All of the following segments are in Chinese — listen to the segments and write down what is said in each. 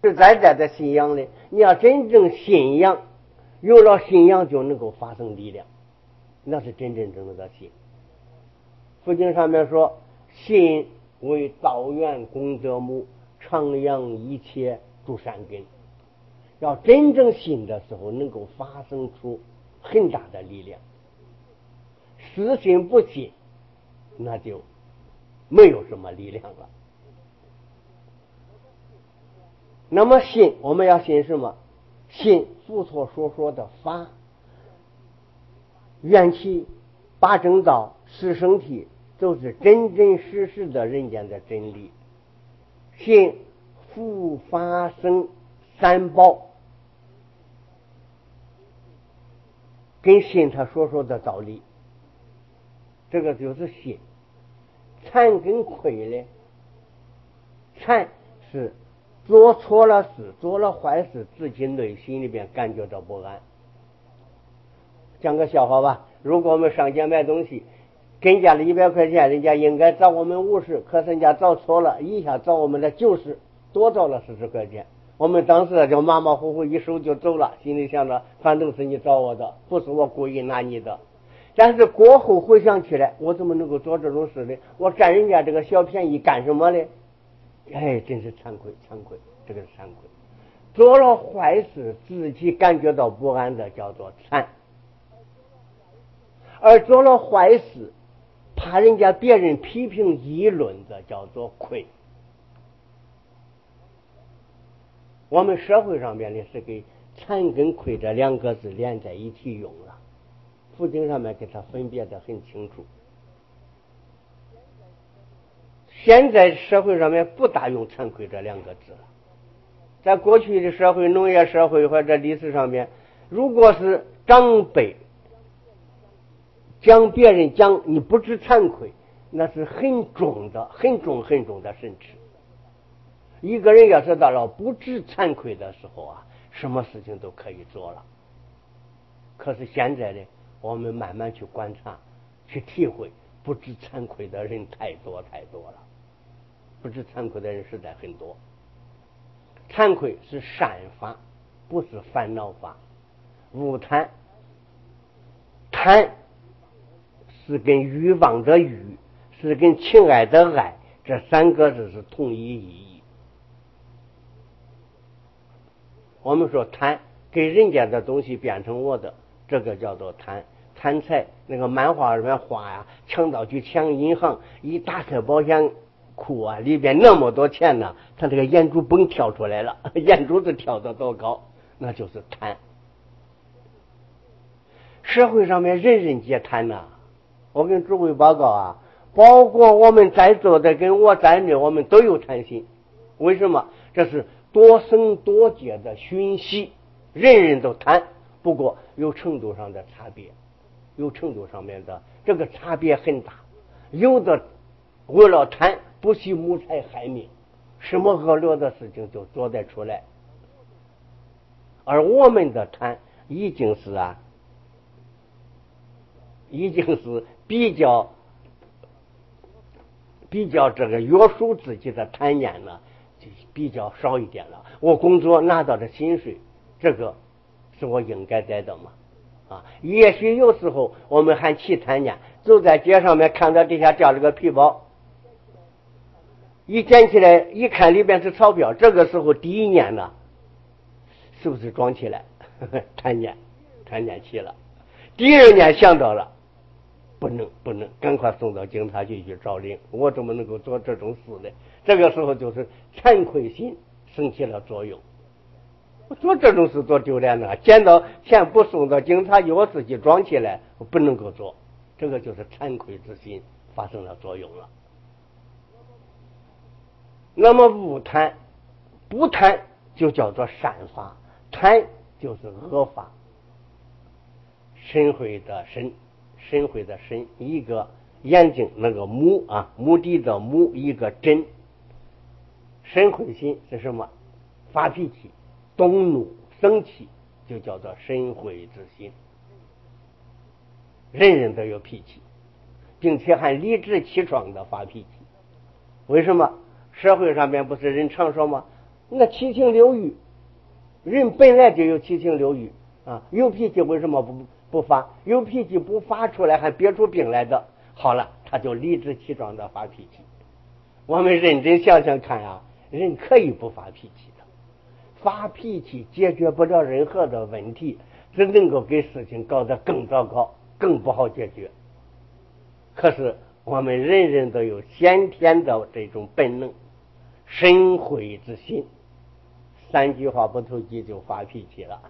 实在在的信仰呢，你要真正信仰，有了信仰就能够发生力量，那是真正的信。佛经上面说，信为道源功德母，长养一切诸善根。要真正信的时候，能够发生出很大的力量。死信不信，那就没有什么力量了。那么信，我们要信什么？信佛陀所说的法，缘起、八正道、十圣谛，都是真真实实的人间的真理。信佛法僧三宝，跟信他所说的道理，这个就是信。惭跟愧呢？惭是做错了事，做了坏事，自己内心里边感觉到不安。讲个笑话吧，如果我们上街买东西，跟家的100块钱，人家应该找我们50，可是人家找错了，一下找我们的90，多找了40块钱。我们当时就马马虎虎一手就走了，心里想着反正是你找我的，不是我故意拿你的。但是过后回想起来，我怎么能够做这种事呢？我占人家这个小便宜干什么呢？哎，真是惭愧，惭愧，这个是惭愧。做了坏事，自己感觉到不安的叫做惭，而做了坏事，怕人家别人批评议论的叫做愧。我们社会上面呢是给惭跟愧这2个字连在一起用了，佛经上面给它分别得很清楚。现在社会上面不大用惭愧这2个字了。在过去的社会，农业社会或者历史上面，如果是长辈讲别人讲你不知惭愧，那是很重的很重的申斥。一个人要是到了不知惭愧的时候啊，什么事情都可以做了。可是现在呢，我们慢慢去观察去体会，不知惭愧的人太多了，不知惭愧的人实在很多。惭愧是善法，不是烦恼法。无贪，贪是跟欲望的欲，是跟情爱的爱，这3个字是同一意义。我们说贪，给人家的东西变成我的，这个叫做贪。贪财，那个漫画里面画呀，强盗去抢银行，一打开保险库啊，里边那么多钱呢，他这个眼珠蹦跳出来了，眼珠子跳得多高，那就是贪。社会上面人人皆贪呐，我跟诸位报告啊，包括我们在座的跟我在内，我们都有贪心。为什么？这是多生多劫的熏习，人人都贪，不过有程度上的差别，有程度上面的这个差别很大。有的为了贪不惜谋财害命，什么恶劣的事情就做得出来。而我们的贪已经是比较这个约束自己的贪念呢，就比较少一点了。我工作拿到的薪水，这个是我应该得的嘛？也许有时候我们还起贪念，走在街上面看到地下掉了个皮包，一捡起来一看里边是钞票，这个时候第一念呢，是不是装起来？贪念起了。第2年想到了，不能，赶快送到警察局去找人，我怎么能够做这种事呢？这个时候就是惭愧心生起了作用。我做这种事多丢脸呢！捡到钱不送到警察局，我自己装起来，我不能够做，这个就是惭愧之心发生了作用了。那么无贪，不贪就叫做善法，贪就是恶法。神会的神，一个眼睛那个目目的的目，一个真。神会心是什么？发脾气、动怒、生气，就叫做神会之心。人人都有脾气，并且还理直气壮的发脾气。为什么？社会上面不是人常说吗？ 那七情六欲，人本来就有七情六欲啊，有脾气为什么不发？有脾气不发出来还憋出病来的，好了，他就理直气壮的发脾气。我们认真想想看啊，人可以不发脾气的，发脾气解决不了任何的问题，只能够给事情搞得更糟糕，更不好解决。可是我们人人都有先天的这种本能，生悔之心，三句话不投机就发脾气了。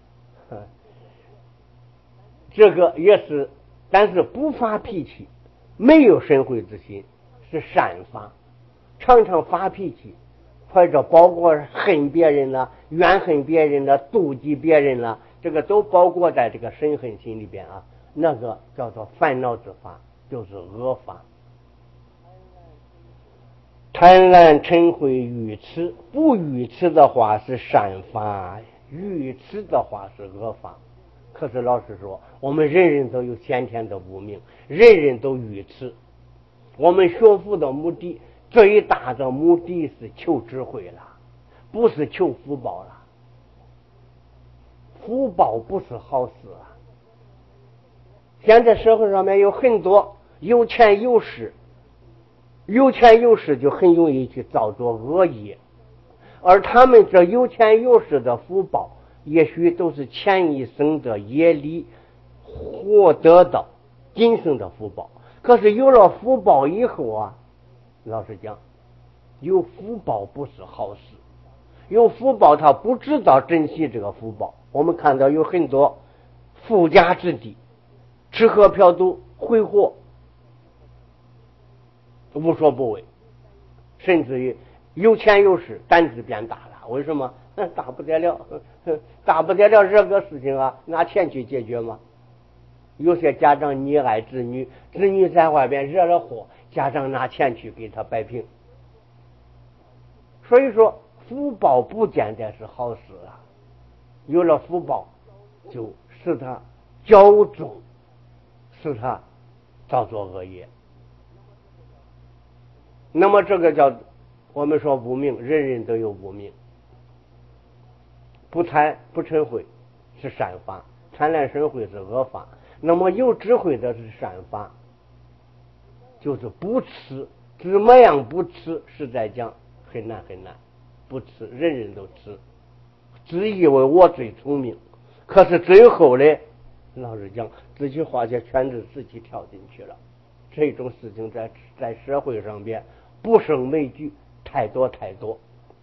这个也是，但是不发脾气，没有生悔之心是善发，常常发脾气，或者包括恨别人了、怨恨别人了、妒忌别人了，这个都包括在这个嗔恨心里边啊。那个叫做烦恼之法，就是恶法。贪婪嗔恚愚痴，不愚痴的话是善法，愚痴的话是恶法。可是老实说，我们人人都有先天的无明，人人都愚痴。我们学佛的目的，最大的目的是求智慧了，不是求福报了。福报不是好事啊。现在社会上面有很多有钱有势，有钱有势就很容易去造作恶业，而他们这有钱有势的福报，也许都是前一生的业力获得的今生的福报。可是有了福报以后啊，老实讲，有福报不是好事，有福报他不知道珍惜这个福报。我们看到有很多富家之地，吃喝嫖赌挥霍，无所不为，甚至于有钱有势，胆子变大了。为什么？大不得了，大不得了这个事情啊，拿钱去解决吗？有些家长溺爱子女，子女在外边惹了祸，家长拿钱去给他摆平。所以说福报不见得是好事啊，有了福报就使他骄纵，使他造作恶业。那么这个叫我们说无明，人人都有无明。不贪不嗔恚是善法，贪婪嗔恚是恶法。那么有智慧的是善法，就是不吃。怎么样不吃？实在讲很难很难，不吃，人人都吃，只以为我最聪明，可是最后呢，老实讲，自己花些圈子自己跳进去了。这种事情在社会上边不胜枚举，太多太多。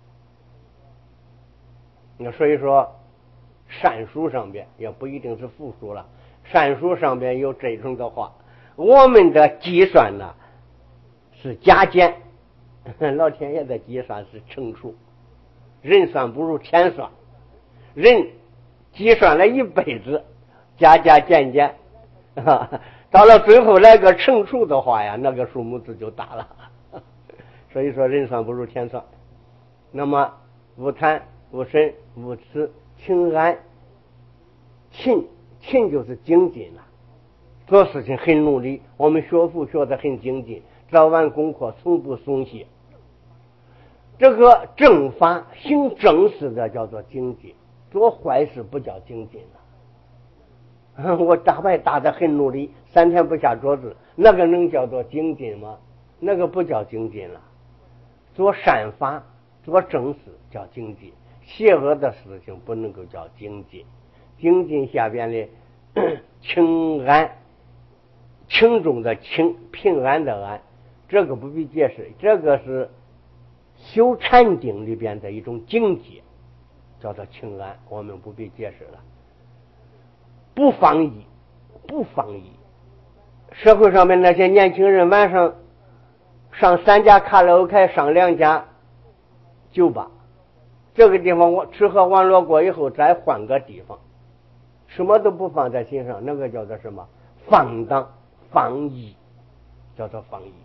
那所以说善书上边也不一定是复书了，善书上边有这种的话，我们的计算呢是加减，老天爷的计算是乘数，人算不如天算，人计算了一辈子，加加减减，到了最后来个乘数的话呀，那个数目字就大了。所以说人算不如天算。那么无贪无嗔无痴清安，勤就是精进了，做事情很努力。我们学佛学得很精进，早晚功课从不松懈。这个正法行正事的叫做精进，做坏事不叫精进了。我打牌打得很努力，3天不下桌子，那个能叫做精进吗？那个不叫精进了。做善法做正事叫精进，邪恶的事情不能够叫精进。精进下边的清安，轻重的轻，平安的安，这个不必解释，这个是修禅定里边的一种境界，叫做清安，我们不必解释了。不放逸，不放逸。社会上面那些年轻人晚上上3家卡拉 OK， 上2家酒吧，这个地方我吃喝玩乐过以后再换个地方，什么都不放在心上，那个叫做什么？放荡放逸，叫做放逸。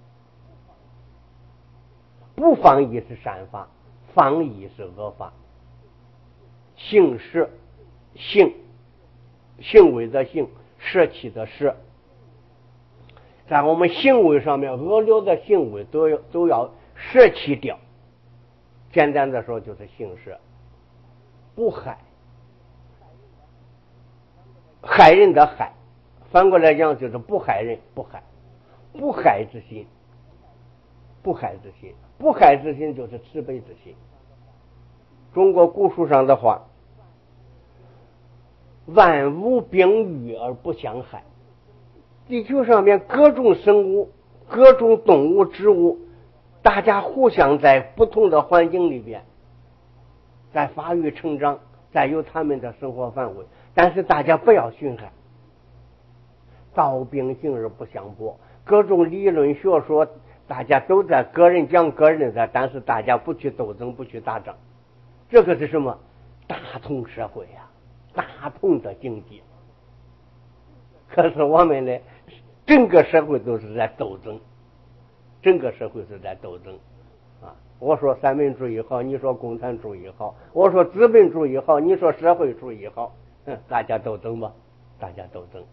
不放逸是善法，放逸是恶法。行舍，行为的行，舍弃的舍，在我们行为上面恶劣的行为都要舍弃掉， 简单的说就是行舍，不害，害人的害，反过来讲就是不害人，不害之心，不害之心，不害之心就是慈悲之心。中国古书上的话，万物并育而不相害。地球上面各种生物、各种动物、植物，大家互相在不同的环境里边，在发育成长，在有他们的生活范围，但是大家不要侵害。道并行而不相悖，各种理论学说，大家都在个人讲个人的，但是大家不去斗争，不去打仗。这个是什么？大同社会呀，大同的境界。可是我们呢，整个社会都是在斗争，整个社会是在斗争啊！我说三民主义好，你说共产主义好；我说资本主义好，你说社会主义好。大家斗争吧，大家斗争。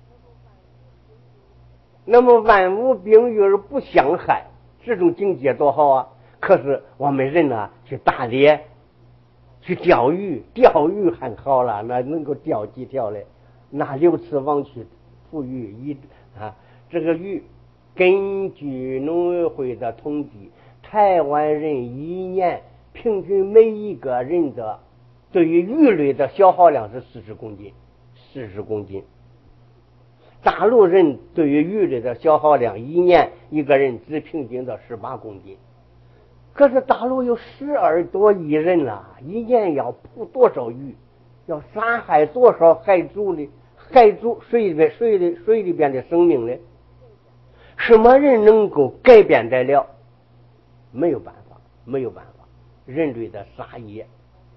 那么万物并育而不相害，这种境界多好啊！可是我们人呢，去打猎，去钓鱼，钓鱼还好了，那能够钓几条嘞？拿6次网去捕鱼，这个鱼，根据农委会的统计，台湾人一年平均每一个人的对于鱼类的消耗量是40公斤，40公斤。大陆人对于鱼类的消耗量，一年一个人只平均到18公斤。可是大陆有12多亿人了，一年要捕多少鱼，要杀害多少海族水里边的生命呢？什么人能够改变得了？没有办法，没有办法。人类的杀业，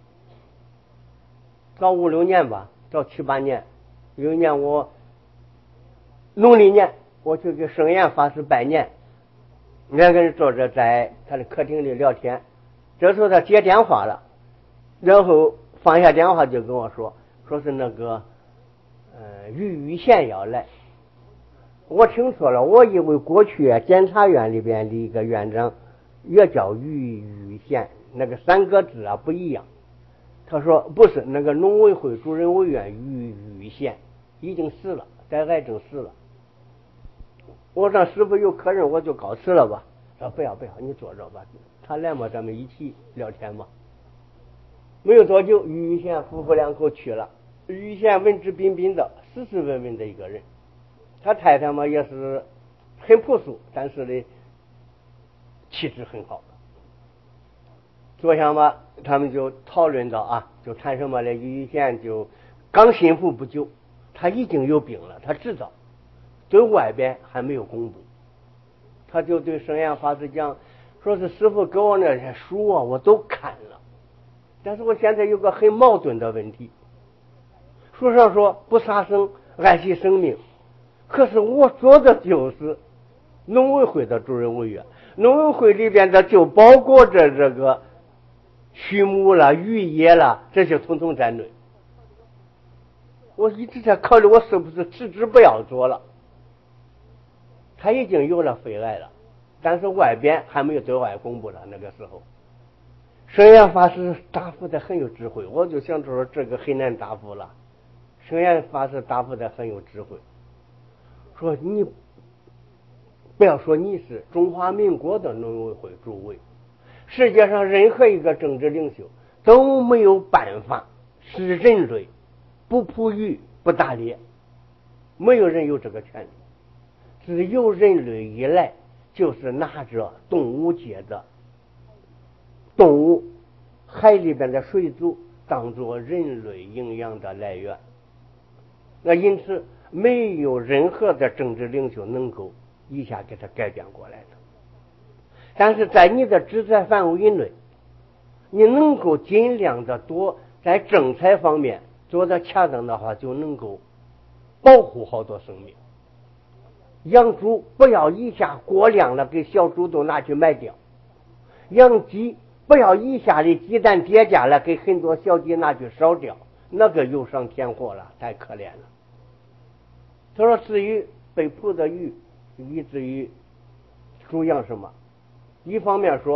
早5、6年吧，早7、8年，有一年我农历年，我去给圣严法师拜年，2个人坐着在他的客厅里聊天，这时候他接电话了，然后放下电话就跟我说是那个于县要来。我听说了，我以为过去检察院里边的一个院长也叫于县，那个3个字不一样。他说不是，那个农委会主任委员于县已经死了，得癌症死了。我让师傅有客人，我就告辞了吧。说不要，你坐着吧。他来嘛，咱们一起聊天嘛。没有多久，于县夫妇2口去了。于县文质彬彬的，斯斯文文的一个人。他太太嘛也是很朴素，但是呢气质很好。坐下嘛，他们就讨论到就谈什么呢？于县就刚信服不久，他已经有病了，他知道，对外边还没有公布。他就对圣严法师讲，说是师傅给我那些书我都看了，但是我现在有个很矛盾的问题。书上说不杀生，爱惜生命，可是我做的就是农委会的主任委员，农委会里边的就包括着这个畜牧了、渔业了，这些统统在内。我一直在考虑，我是不是辞职不要做了。他已经有了肺癌了，但是外边还没有对外公布了。那个时候，圣严法师答复的很有智慧，我就想说这个很难答复了。圣严法师答复的很有智慧，说你不要说你是中华民国的农委会主委，世界上任何一个政治领袖都没有办法使人类不捕鱼不打猎，没有人有这个权利。自有人类以来，就是拿着动物界的动物、海里边的水族当做人类营养的来源。那因此，没有任何的政治领袖能够一下给他改变过来的。但是在你的职责范围内，你能够尽量的多在政策方面做得恰当的话，就能够保护好多生命。养猪不要一下过量了，给小猪都拿去卖掉；养鸡不要一下的鸡蛋跌价了，给很多小鸡拿去烧掉，那个有伤天火了，太可怜了。他说至于被捕的鱼，以至于猪养什么，一方面说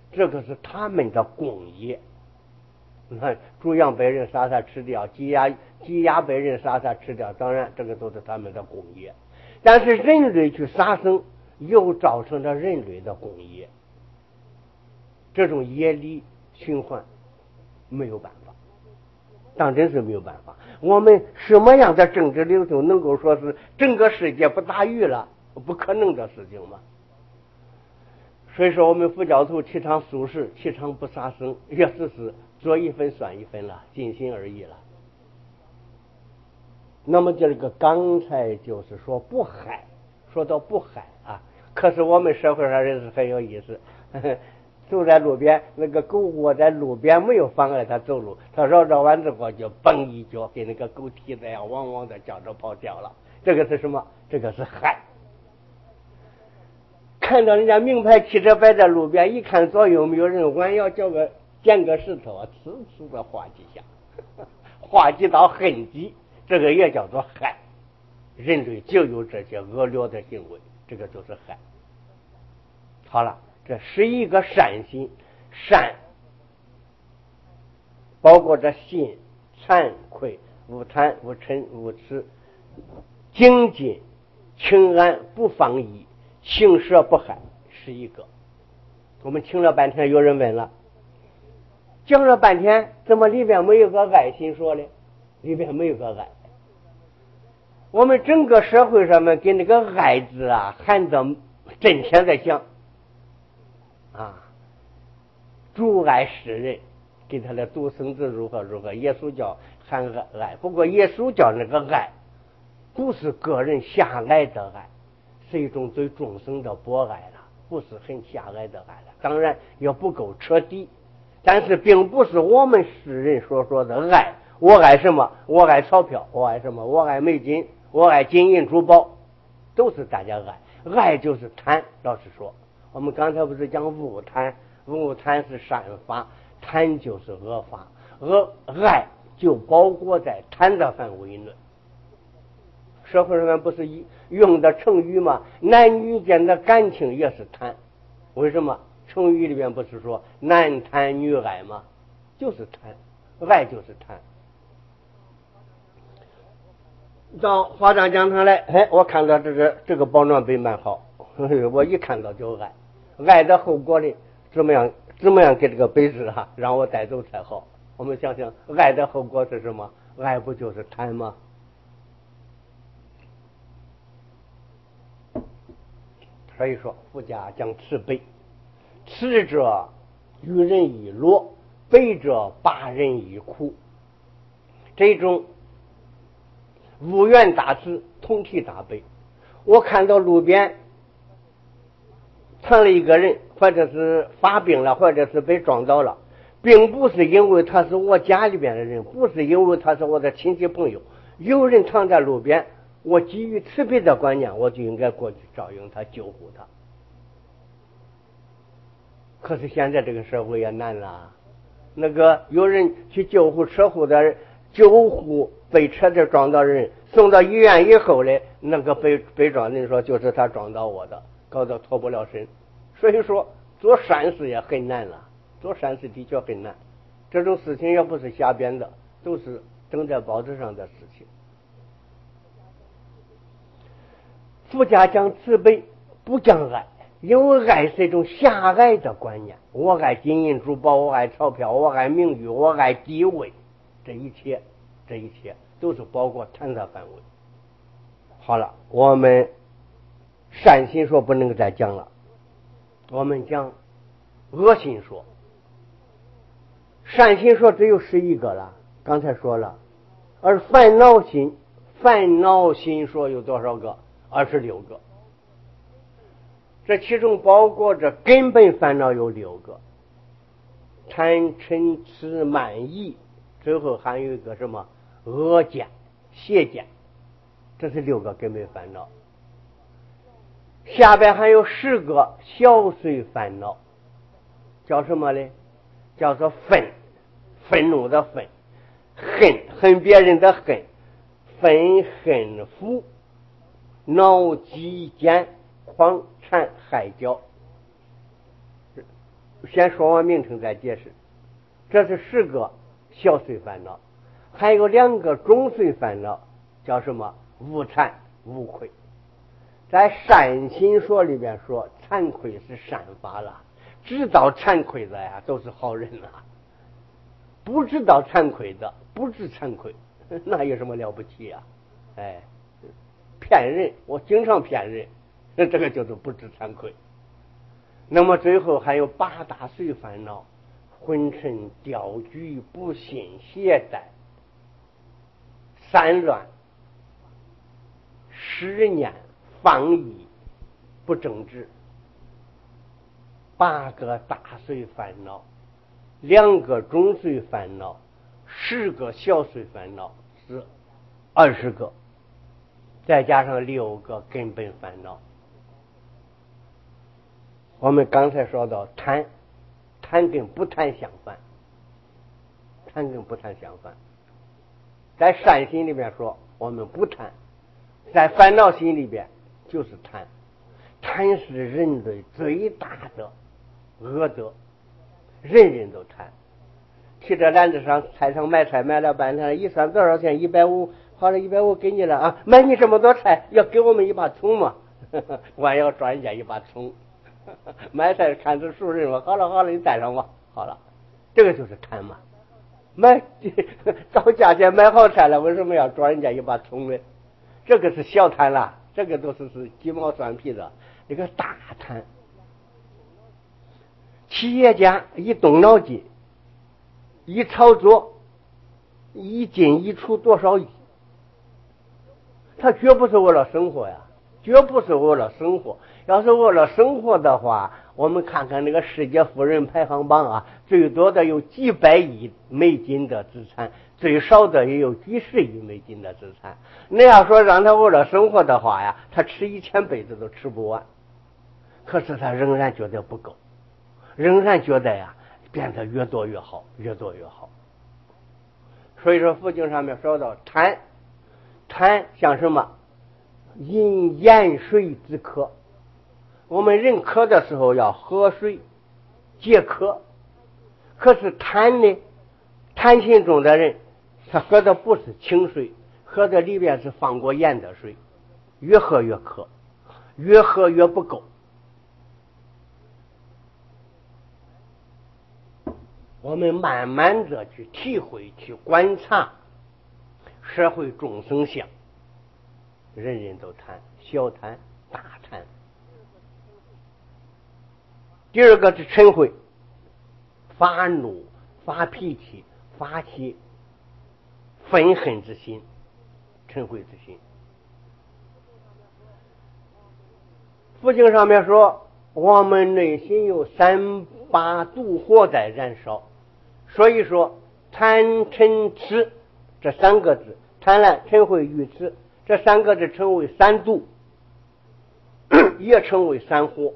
这个是他们的功业。你看猪羊被人杀吃掉，鸡鸭被人杀吃掉，当然这个都是他们的功业。但是人类去杀生，又造成了人类的功业，这种业力循环没有办法，当真是没有办法。我们什么样的政治领袖能够说是整个世界不打鱼了？不可能的事情嘛。所以说我们佛教徒提倡素食，提倡不杀生，也是做一分算一分了，尽心而已了。那么这个刚才就是说不害，说到不害啊，可是我们社会上人是很有意思，走在路边，那个狗窝在路边没有妨碍他走路，他绕完之后就蹦一脚，跟那个狗蹄子呀汪汪的叫着跑掉了。这个是什么？这个是害。看到人家名牌汽车摆在路边，一看左右没有人，弯腰捡个石头，呲呲的划几下，划几道痕迹，这个也叫做害。人类就有这些恶劣的行为，这个就是害。好了，这11个善心，善包括着信、惭愧、无贪、无嗔、无痴、精进、清安、不放逸、行舍不害，11个。我们听了半天，有人问了，讲了半天，怎么里边没有个爱心说的？里边没有个爱。我们整个社会上面给那个爱字啊喊得震天在响啊，主爱世人，给他的独生子如何如何，耶稣教喊爱。不过耶稣教那个爱不是个人狭隘的爱，是一种对众生的博爱了，不是很狭隘的爱了，当然也不够彻底，但是并不是我们世人所说的爱。我爱什么？我爱钞票，我爱什么？我爱美金，我爱金银珠宝，都是大家爱。爱就是贪。老实说，我们刚才不是讲无贪，无贪是善法，贪就是恶法，爱就包括在贪的范围内。社会上面不是用的成语吗？男女间的感情也是贪。为什么？成语里面不是说男贪女爱吗？就是贪，爱就是贪。到华藏讲堂来，我看到这个包装杯蛮好，我一看到就爱。爱的后果呢？怎么样给这个杯子让我带走才好？我们想想，爱的后果是什么？爱不就是贪吗？所以说佛家讲慈悲，慈者与人以乐，悲者拔人以苦。这种无缘大慈，同体大悲。我看到路边躺了一个人，或者是发病了，或者是被撞倒了，并不是因为他是我家里边的人，不是因为他是我的亲戚朋友，有人躺在路边，我基于慈悲的观念，我就应该过去照应他，救护他。可是现在这个社会也难了，那个有人去救护被车子撞到人，送到医院以后呢，那个被撞人说就是他撞到我的，搞得脱不了身。所以说做善事也很难了，做善事的确很难。这种事情也不是瞎编的，都是登在报纸上的事情。佛家讲慈悲，不讲爱，因为爱是一种狭隘的观念。我爱金银珠宝，我爱钞票，我爱名誉，我爱地位，这一切都是包括贪的范围。好了，我们善心说不能再讲了，我们讲恶心说。善心说只有11个了，刚才说了。而烦恼心说有多少个？26个。这其中包括着根本烦恼有6个，贪嗔痴慢疑，最后还有一个什么恶见邪见，这是6个根本烦恼。下边还有10个小碎烦恼，叫什么呢？叫做愤怒的愤，恨别人的恨，愤恨福，恼嫉奸狂谄害骄。 先说完名称再解释。这是10个小碎烦恼，还有2个中碎烦恼，叫什么？无惭无愧。在善心说里边说，惭愧是善法了，知道惭愧的呀都是好人了，不知道惭愧的不知惭愧，那有什么了不起呀？哎，骗人，我经常骗人，这个就是不知惭愧。那么最后还有8大碎烦恼：昏沉、掉举、不信、懈怠、散乱、失念、放逸、不正直。8个大碎烦恼，2个中碎烦恼，10个小碎烦恼，是20个，再加上6个根本烦恼。我们刚才说到贪，贪跟不贪相反，贪跟不贪相反。在善心里面说我们不贪，在烦恼心里边就是贪。贪是人类最大的恶德，人人都贪。去这篮子上菜场买菜，买了半天一算多少钱？150，好了150给你了啊！买你这么多菜，要给我们一把葱吗？我要赚人家一把葱。买菜看着熟人嘛，好了，你带上吧。好了，这个就是贪嘛。买到价钱买好菜了，为什么要赚人家一把葱呢？这个是小贪了，这个都是鸡毛蒜皮的。这个大贪，企业家一动脑筋，一操作，一进一出多少亿，他绝不是为了生活呀，绝不是为了生活。要是为了生活的话，我们看看那个世界富人排行榜啊，最多的有几百亿美金的资产，最少的也有几十亿美金的资产。那要说让他为了生活的话呀，他吃1000辈子都吃不完。可是他仍然觉得不够，仍然觉得呀，变得越多越好，越多越好。所以说佛经上面说到贪，贪像什么？饮盐水止渴。我们人渴的时候要喝水解渴，可是贪呢，贪心中的人他喝的不是清水，喝的里边是放过盐的水，越喝越渴，越喝越不够。我们慢慢的去体会去观察社会众生相，人人都贪，小贪大贪。第2个是嗔恚，发怒发脾气发起愤恨之心，嗔恚之心。佛经上面说我们内心有3把毒火在燃烧，所以说贪嗔痴这3个字，贪婪嗔恚愚痴这3个字称为3毒，也称为3火。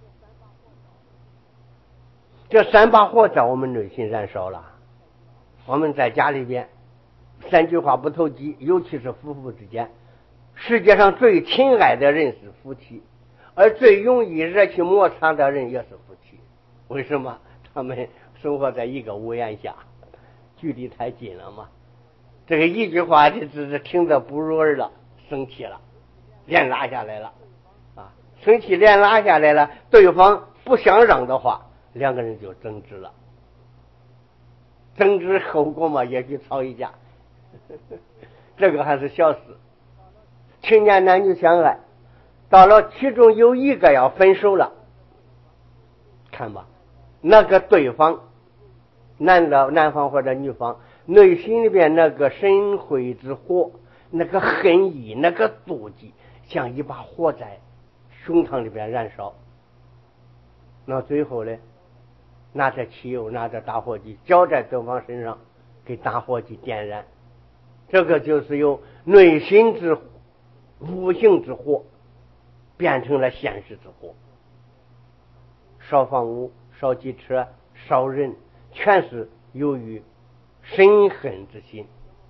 这3把火在我们内心燃烧了。我们在家里边3句话不投机，尤其是夫妇之间，世界上最亲爱的人是夫妻，而最容易惹起摩擦的人也是夫妻。为什么？他们生活在一个屋檐下，距离太近了嘛。这个一句话就只是听得不入耳了，生气了，脸拉下来了啊！生气脸拉下来了，对方不想让的话，2个人就争执了。争执后果嘛，也许吵一架。这个还是小事。青年男女相爱，到了其中有一个要分手了，看吧，那个对方男方或者女方内心里边那个深灰之火，那个恨意，那个妒忌，像一把火在胸膛里边燃烧。那最后呢，拿着汽油拿着打火机浇在对方身上，给打火机点燃。这个就是由内心之无形之火变成了现实之火。烧房屋烧汽车烧人，全是由于深恨之心。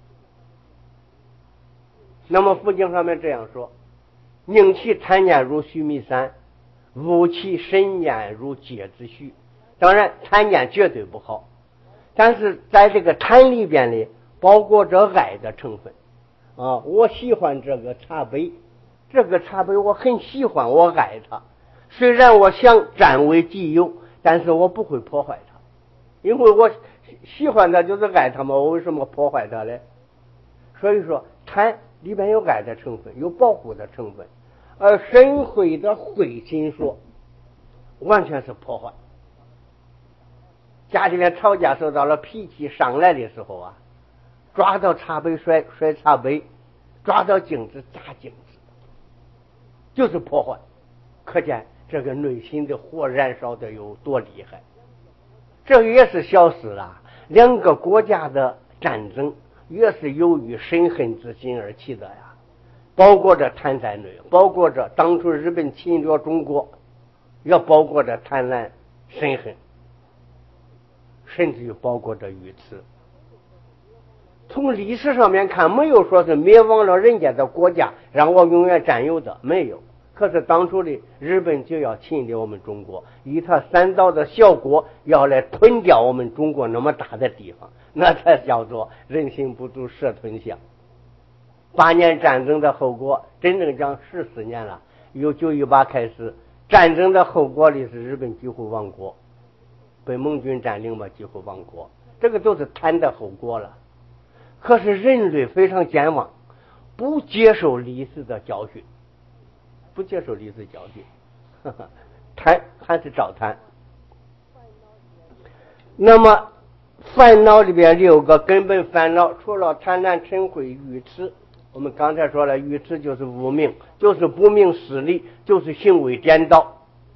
那么佛经上面这样说，宁其贪念如须弥山，勿其深念如芥子须。 当然贪念绝对不好，但是在这个贪里边呢，包括着爱的成分啊。我喜欢这个茶杯，这个茶杯我很喜欢，我爱它。虽然我想占为己有，但是我不会破坏它，因为我喜欢它就是爱它嘛，我为什么破坏它呢？所以说贪里边有爱的成分，有保护的成分，而神会的慧心说完全是破坏。家里面吵架受到了脾气上来的时候啊，抓到茶杯摔茶杯，抓到镜子砸镜子，就是破坏。可见这个内心的火燃烧的有多厉害。这个也是小事啊，两个国家的战争也是由于深恨之心而起的呀，包括着贪在内，包括着当初日本侵略中国，也包括着贪婪深恨，甚至于包括着愚痴。从历史上面看，没有说是灭亡了人家的国家让我永远占有的，没有。可是当初的日本就要侵略我们中国，以他三岛的小国要来吞掉我们中国那么大的地方，那才叫做人心不足蛇吞象。8年战争的后果，真正讲14年了，由918开始，战争的后果里是日本几乎亡国，被盟军占领嘛，几乎亡国，这个都是贪的后果了。可是人类非常健忘，不接受历史的教训，不接受历史教训，贪还是照贪。那么烦恼里边6个根本烦恼，除了贪婪嗔恚愚痴，我们刚才说了，愚痴就是无明，就是不明事理，就是行为颠倒。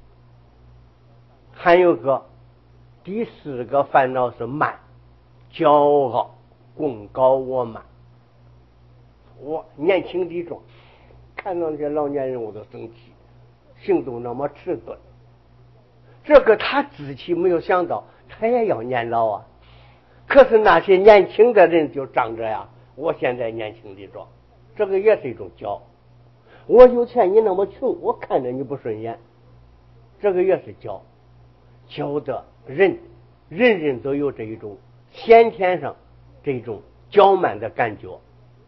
还有个第4个烦恼是慢，骄傲，功高我慢。我年轻力壮，看到那些老年人我都生气，行动那么迟钝。这个他自己没有想到，他也要年老啊。可是那些年轻的人就仗着呀，我现在年轻力壮，这个也是一种骄傲。我有钱，你那么穷，我看着你不顺眼，这个也是骄。骄的人人都有这一种先天上这种骄慢的感觉。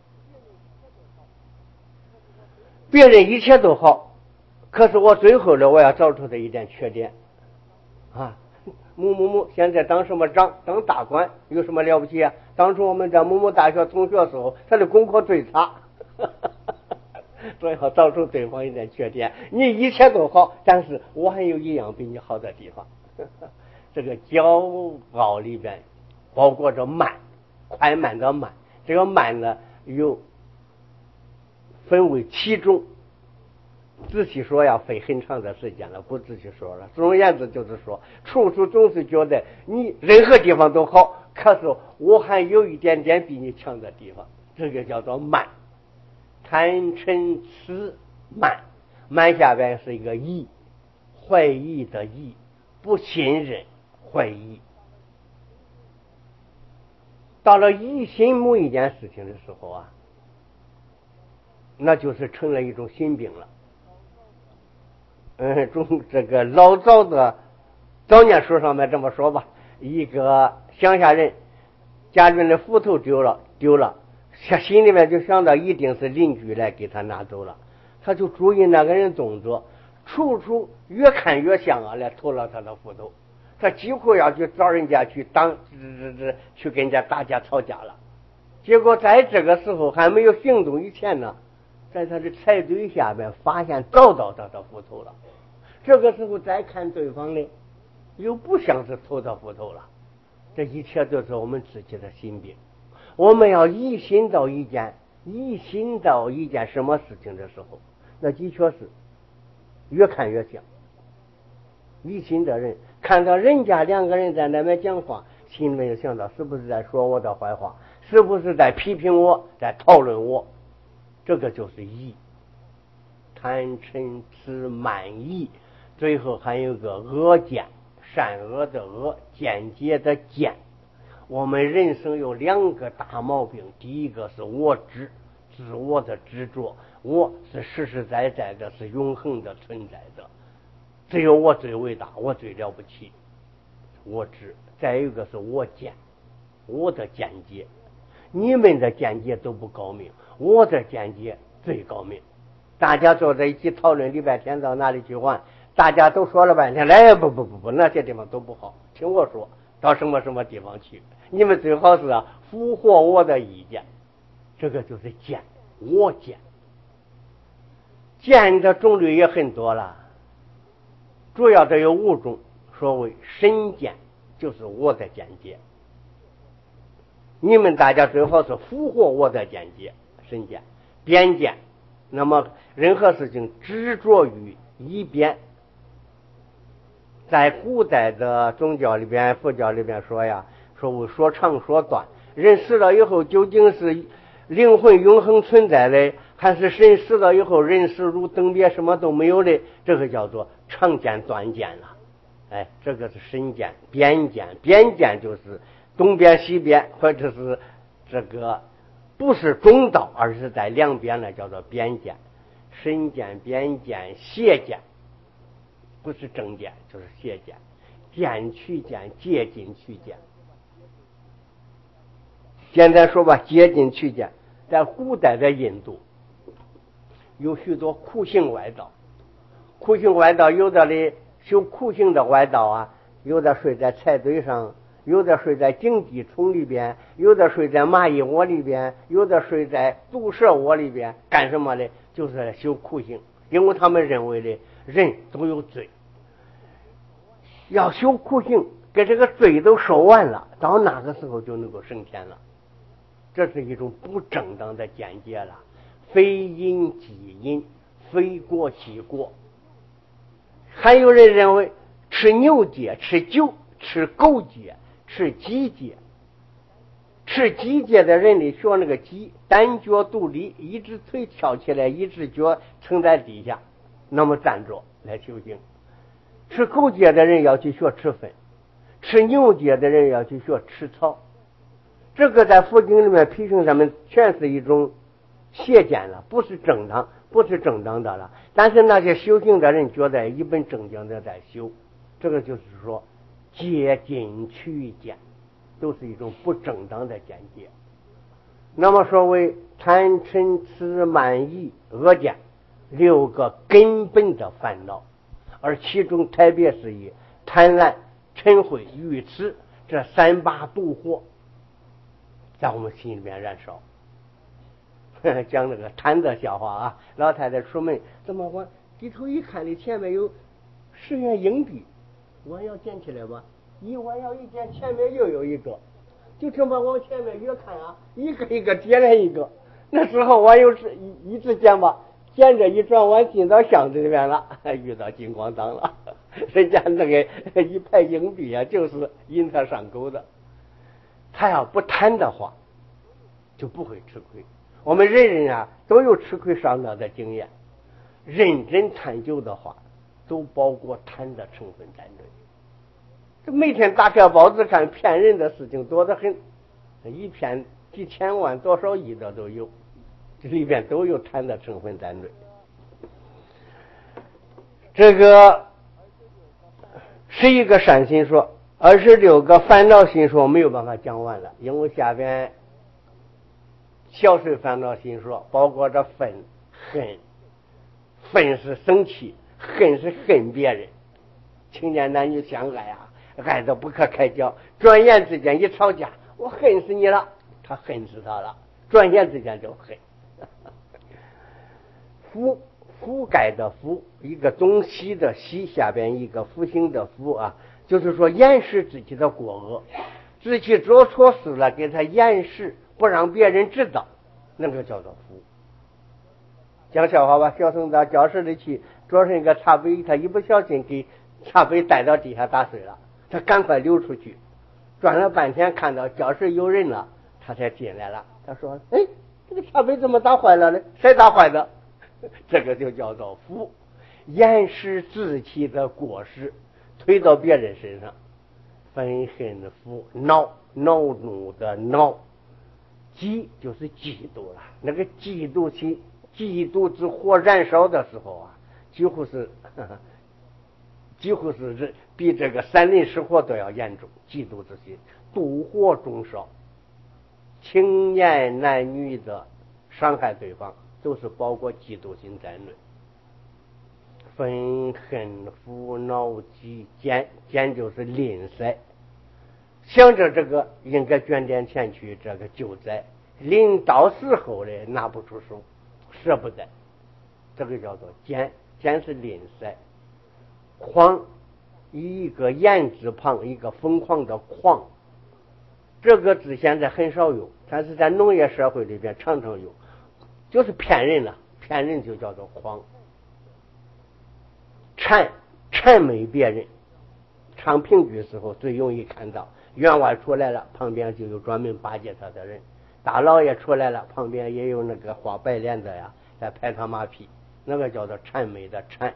别人一切都好，可是我最后呢，我要找出他一点缺点啊。某某某现在当什么长，当大官，有什么了不起啊？当初我们在某某大学同学的时候，他的功课最差，所以要找出对方一点缺点。你一切都好，但是我还有一样比你好的地方。这个骄傲里边包括着慢，快慢的慢。这个慢呢，有分为7种，仔细说要费很长的时间了，不仔细说了。总而言之就是说，处处总是觉得你任何地方都好，可是我还有一点点比你强的地方，这个叫做慢。贪嗔痴慢，慢下边是一个疑，怀疑的疑，不信任，怀疑。到了疑心某一件事情的时候啊，那就是成了一种心病了。这个老早的早年书上面这么说吧，一个乡下人家里面的斧头丢了，心里面就想到一定是邻居来给他拿走了，他就注意那个人动作，处处越看越像啊，来偷了他的斧头，他几乎要去找人家去去跟人家打架吵架了。结果在这个时候还没有行动以前呢，在他的柴堆下边发现找到他的斧头了。这个时候再看对方呢，又不像是偷他斧头了。这一切都是我们自己的心病。我们要疑心到一件什么事情的时候，那的确是越看越像。疑心的人看到人家2个人在那边讲话，心里面就想到是不是在说我的坏话，是不是在批评我，在讨论我，这个就是疑。贪嗔痴慢疑，最后还有个恶见，善恶的恶，间接的间。我们人生有2个大毛病，第一个是我执，自我的执着，我是实实在在的，是永恒的存在的，只有我最伟大，我最了不起。 我知，再有一个是我见，我的见解，你们的见解都不高明，我的见解最高明。大家坐在一起讨论礼拜天到哪里去玩，大家都说了半天，来不，那些地方都不好，听我说，到什么什么地方去，你们最好是符合我的意见。这个就是见，我见。见的种类也很多了，主要的有5种，所谓身见，就是我的见解。你们大家最好是符合我的见解，身见。边见，那么任何事情执着于一边。在古代的宗教里边，佛教里边说呀，说长说短，人死了以后究竟是灵魂永恒存在的，还是神死了以后人死如灯灭，什么都没有的，这个叫做长见短见了。哎，这个是身见。边见，边见就是东边西边，或者是这个不是中道，而是在两边呢，叫做边见。身见、边见、邪见，不是正见就是邪见。见取见，接近取见。简单说吧，接近取见。在古代的印度有许多苦行外道，苦行外道有的的修苦行的外道啊，有的睡在柴堆上，有的睡在荆棘丛里边，有的睡在蚂蚁窝里边，有的睡在毒蛇窝里边，干什么呢？就是修苦行。因为他们认为的人都有罪，要修苦行，给这个罪都受完了，到那个时候就能够升天了。这是一种不正当的见解了，非因即因，非过即过。还有人认为吃牛节、吃酒、吃狗节、吃鸡节，吃鸡节的人里学那个鸡，单脚独立，一只腿翘起来，一只脚撑在地下，那么站着来修行。吃狗节的人要去学吃粉，吃牛节的人要去学吃草。这个在佛经里面批评他们全是一种邪见了，不是正当的了。但是那些修行的人觉得一本正经的在修，这个就是说接近取见，都是一种不正当的见解。那么所谓贪嗔痴慢疑恶见6个根本的烦恼，而其中特别是以贪婪、嗔恚、愚痴这3把毒火在我们心里面燃烧。讲那个贪的笑话啊，老太太出门怎么我低头一看，你前面有10元硬币，我要捡起来吧，我要一捡，前面又有一个，就这么往前面越看啊，一个一个接来一个。那时候我又是一直捡吧，捡着一转弯进到巷子里面了，遇到金光党了。人家那个一排硬币啊，就是引他上钩的。他要不贪的话，就不会吃亏。我们人人啊都有吃亏上当的经验，认真探究的话，都包括贪的成分在内。这每天打开报纸看，骗人的事情多得很，一骗几千万多少亿的都有，这里边都有贪的成分在内。这个11个善心说，26个烦恼心说没有办法讲完了，因为下边小睡烦恼心说包括着愤、恨。愤是生气，恨是恨别人，青年男女相爱啊，爱得不可开交，转眼之间一吵架，我恨死你了，他恨死他了，转眼之间就恨。覆盖的覆，一个东西的西，下边一个复兴的复啊，就是说掩饰自己的过恶，自己做错事了给他掩饰，不让别人知道，那个叫做覆。讲笑话吧，小孙到教室里去，桌上一个茶杯，他一不小心给茶杯带到地下打碎了，他赶快溜出去，转了半天看到教室有人了，他才进来了。他说：“哎，这个茶杯怎么打坏了呢？谁打坏的？”这个就叫做覆，掩饰自己的过失，推到别人身上。愤恨的覆，恼怒的恼，嫉就是嫉妒了。那个嫉妒之火燃烧的时候啊，几乎是几乎是比这个山林失火都要严重。嫉妒之心，妒火中烧，青年男女的伤害对方，都是包括嫉妒心在内。愤恨烦恼嫉奸，奸就是吝啬，想着这个应该捐点钱去这个救灾，临到时候呢拿不出手，舍不得，这个叫做奸。奸是吝啬。狂，一个言字旁一个疯狂的狂，这个字现在很少用，但是在农业社会里边常常用，就是骗人了，骗人就叫做狂。谄媚别人，唱评剧时候最容易看到，员外出来了，旁边就有专门巴结他的人，大老爷出来了，旁边也有那个画白脸的呀，在拍他马屁，那个叫做谄媚的谄。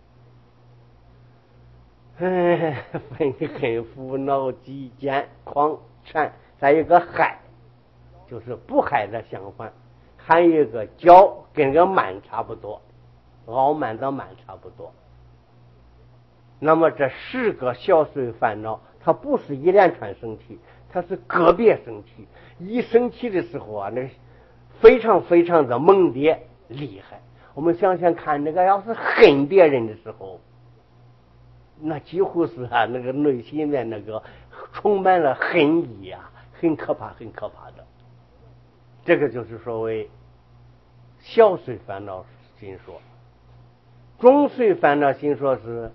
愤恨烦恼嫉奸狂谄，再一个害，就是不害的相反，还有一个骄，跟个慢差不多，傲慢的慢差不多。那么这10个小碎烦恼，它不是一连串生气，它是个别生气。一生气的时候啊，那非常非常的猛烈厉害。我们想想看，那个要是恨别人的时候，那几乎是那个内心里面那个充满了恨意啊，很可怕很可怕的。这个就是所谓小碎烦恼心说。中碎烦恼心说是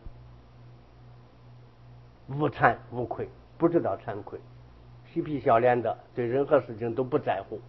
无惭无愧，不知道惭愧，嬉皮笑脸的，对任何事情都不在乎。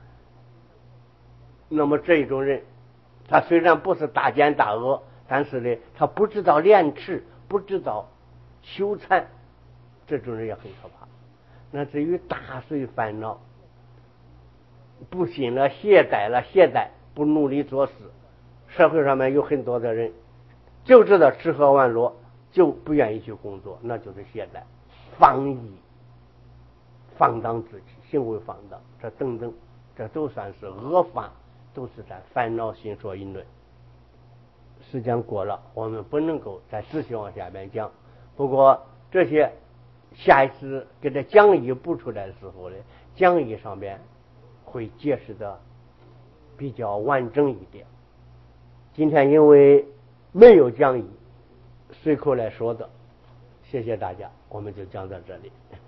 那么这一种人，他虽然不是大奸大恶，但是呢，他不知道廉耻，不知道羞惭，这种人也很可怕。那至于大碎烦恼，不信了，懈怠，不努力做事。社会上面有很多的人就知道吃喝玩乐，就不愿意去工作，那就是懈怠、放逸、放荡自己，行为放荡，这等等，这都算是恶法，都是在烦恼心说以内。时间过了，我们不能够再仔细往下面讲。不过这些下一次给这讲义补出来的时候呢，讲义上面会解释的比较完整一点。今天因为没有讲义，随口来说的，谢谢大家，我们就讲到这里。